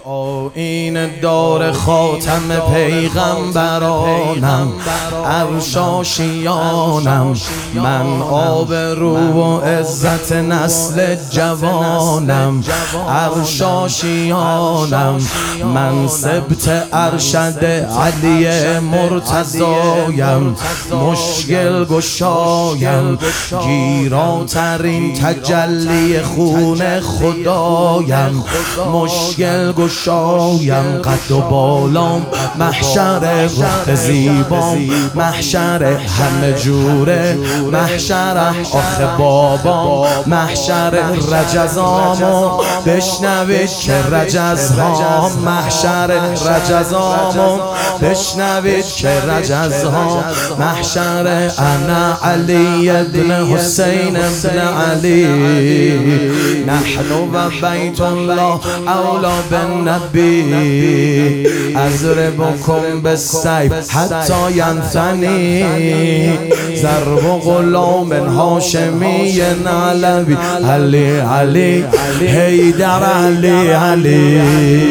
آیین دار خاتم پیغمبرانم، ارشاشیانم، من آبرو و عزت نسل جوانم، ارشاشیانم، من سبط ارشد علی مرتضایم، مشکل گشایم، گیراترین تجلی خون خدایم، مشکل گشایم، قد و بالام، محشر وقت زیبام، محشر همه جوره، محشر آخه بابام، محشر رجزامو بشنوید که رجزهام، محشر رجزامو بشنوید که رجزهام، محشر انا علی ابن حسین ابن علی، نحن و بیت الله اولا بالنبی، اضربکم بالسیف حتی ینثنی، ضرب غلام هاشمی علوی، علی علی حیدر علی علی.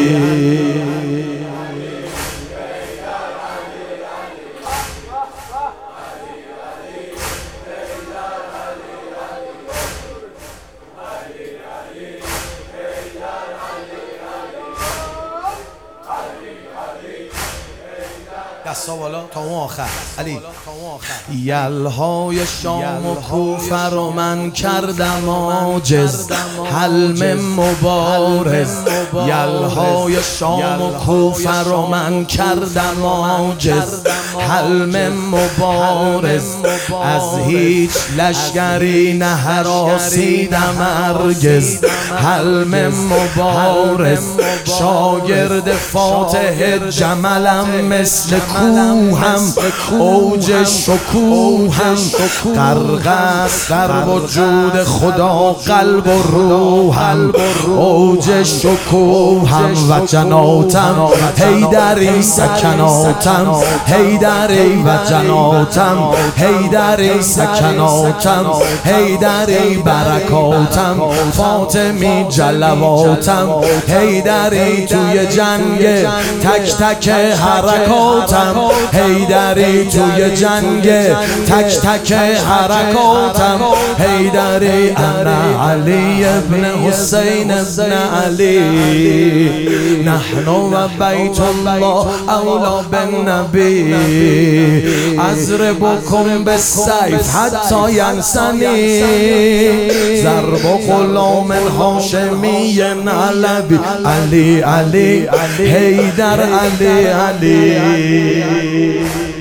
دستا بالا تا اون آخر علی. یلهای شام و کوفه رو من کردم عاجز، حلم مبارز، یلهای شام و کوفه رو من کردم عاجز، حلم مبارز، از هیچ لشکری نه هراسیدم هرگز، حلم مبارز، شاگرد فاتح جملم، مثل کوهم اوج شکوهم، غرق است در وجود خدا قلب و روحم، اوج شکوهم و جناتم، حیدری سکناتم، حیدری و جناتم، حیدری سکناتم، حیدری برکاتم، فاطمی جلواتم، حیدری توی جنگ تک تک حرکاتم، حیدری توی جنگ تک تک حرکاتم، حیدری انا علی ابن حسین ابن علی، نحن و بیت الله اولا بالنبی، اضربکم بالسیف حتی ینثنی، ضرب غلام هاشمی علوی، علی علی حیدر علی علی.